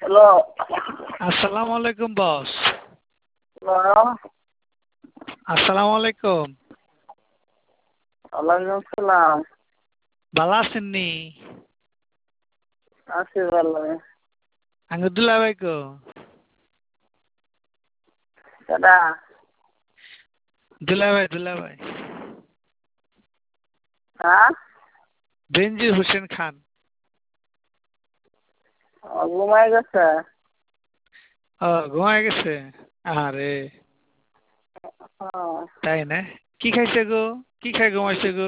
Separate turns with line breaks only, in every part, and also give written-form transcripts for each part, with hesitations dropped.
Hello.
আসসালামু আলাইকুম বস।
Hello.
আসসালামু আলাইকুম।
ওয়ালাইকুম সালাম।
ভালো আছেন নি?
আছি ভালো।
আঙ্গ দুলাভাই কো?
কেডা?
দুলাভাই।
হ্যাঁ?
বেনজির হোসেন খান।
ঘুমাই গেছে?
ও ঘুমায় গেছে? আরে
হ্যাঁ।
তাই না? কি খাইছে গো? কি খাই ঘুমাইছে গো?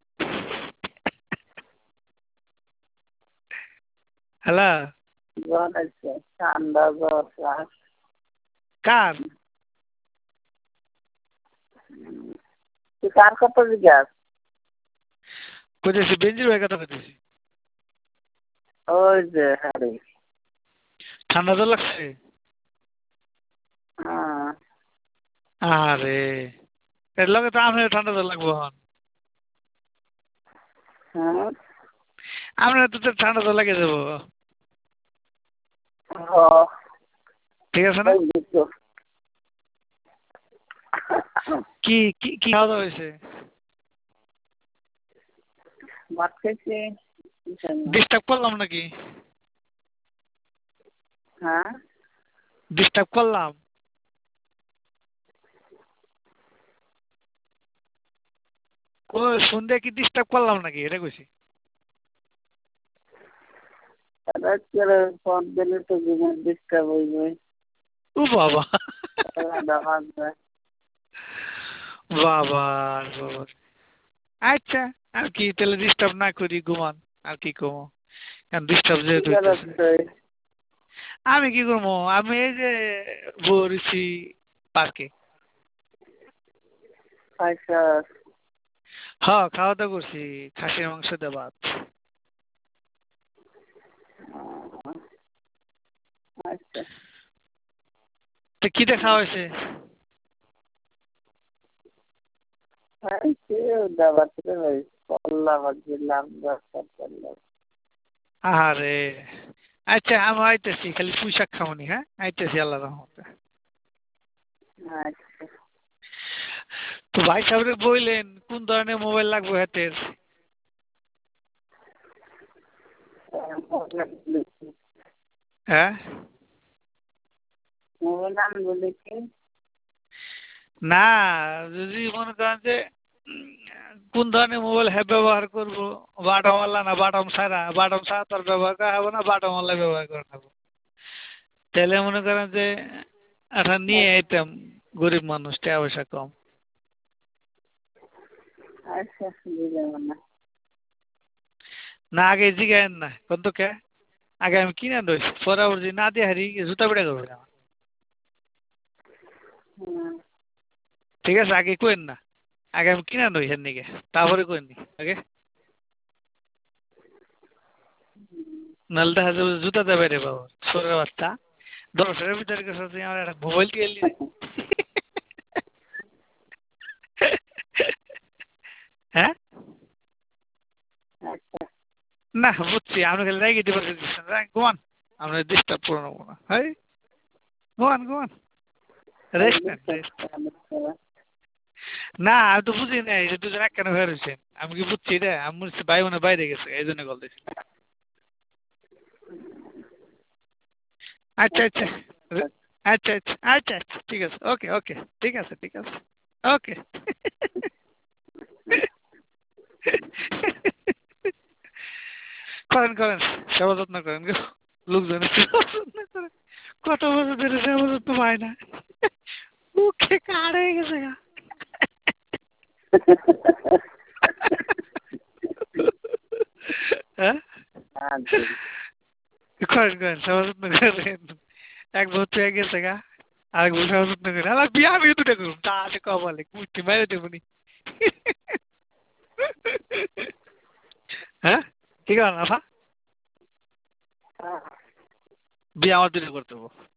হ্যালো।
জ্বর আছে, ঠান্ডা জ্বর শ্বাস।
কার?
তুই কার কথা জিজ্ঞাস?
কইতেছি বেনজির ভাই কথা কইতেছি।
ওই যে হারি।
ঠান্ডা জ্বর লাগছে?
হ্যাঁ।
আরে এর লগে তো আপনার ঠান্ডা জ্বর লাগবো হন।
হ্যাঁ।
আপনার তো ঠান্ডা জ্বর লাগে যাবো। ঠিক আছে না? কি কি কি খাওয়া দাওয়া হয়েছে?
ভাত খাইছি।
ডিস্টার্ব করলাম নাকি?
হ্যাঁ?
ডিস্টার্ব করলাম? ও সন্ধ্যা কি ডিস্টার্ব করলাম নাকি এটা কইছি।
রাত্রে ফোন দিলে তো ঘুমের ডিস্টার্ব হইবে।
ও বাবা
বাবা।
বাবা বাবা। আচ্ছা আর কি তাহলে ডিস্টার্ব না করি ঘুমান আর কি কমো কারণ ডিস্টার্ব
কি
যেহেতু হইতেছে।
করাচ্ছে?
আমি কি করবো আমি এই যে বরিছি পার্কে।
আচ্ছা।
হ্যাঁ খাওয়া দাওয়া করছি খাসির মাংস দিয়ে ভাত।
আচ্ছা।
তো কি দিয়ে খাওয়া হয়েছে? আরে আচ্ছা আমি আইতেছি খালি পুঁই শাক খামনি হ্যাঁ আইতেছি আল্লাহ রহমতে। তো ভাই সাহেবরে বললেন কোন ধরনের মোবাইল লাগবে হাতের? হ্যাঁ না যদি মনে করেন যে কোন ধরনের মোবাইল হ্যাঁ ব্যবহার করবো বাটমওয়ালা না বাটম ছাড়া তো আর ব্যবহার করা হবে না বাটমওয়ালা ব্যবহার করা হবে। তাহলে মনে করেন যে একটা নিয়ে আইতাম গরিব মানুষ টাকা পয়সা কম।
আচ্ছা বুঝলাম না।
না আগে জিগায়েন না কোন তো কে আগে আমি কিনে দই পরে আবার যদি না দিয়ে হারি জুতা পেটা করবে না। ঠিক আছে আগে কইন না আগে আমি কিনে দই হেন নিকে তারপরে কইন নি আগে নাহলে দেখা যাবে জুতা দেবে রে বাবা ছোটের বাচ্চা 10 ভিতরে গেছে তুই আমার একটা মোবাইল দিয়ে এলি রে। হ্যাঁ না বুঝছি আপনি খালি রেগে দিতে পারছেন ঘুমান আমরা ডিস্টার্ব করে নেবো না হ্যাঁ ঘুমান রেস্ট নেন রেস্ট। না আমি তো বুঝি নাই যে দুজন এক কেন হয়ে রয়েছেন আমি কি বুঝছি রে আমি বুঝছি ভাই বোনে বাইরে গেছে এই জন্য কল দিয়েছি। আচ্ছা আচ্ছা আচ্ছা ঠিক আছে ওকে ঠিক আছে ওকে করেন সেবা যত্ন করেন গো লোকজনের সেবা যত্ন করেন কত বছর ধরে সেবা যত্ন পায় না মুখে কার হয়ে গেছে গা। হ্যাঁ করেন সেবা যত্ন করেন এক বছর হয়ে গেছে গা আরেক বছর সেবা যত্ন করেন আমার বিয়ে আমি দুটা করুন তা আছে কপালে কুর্তি মেরে দেবনি। হ্যাঁ ঠিক আছে না বিয়ে আমার দুটো করতে হবো।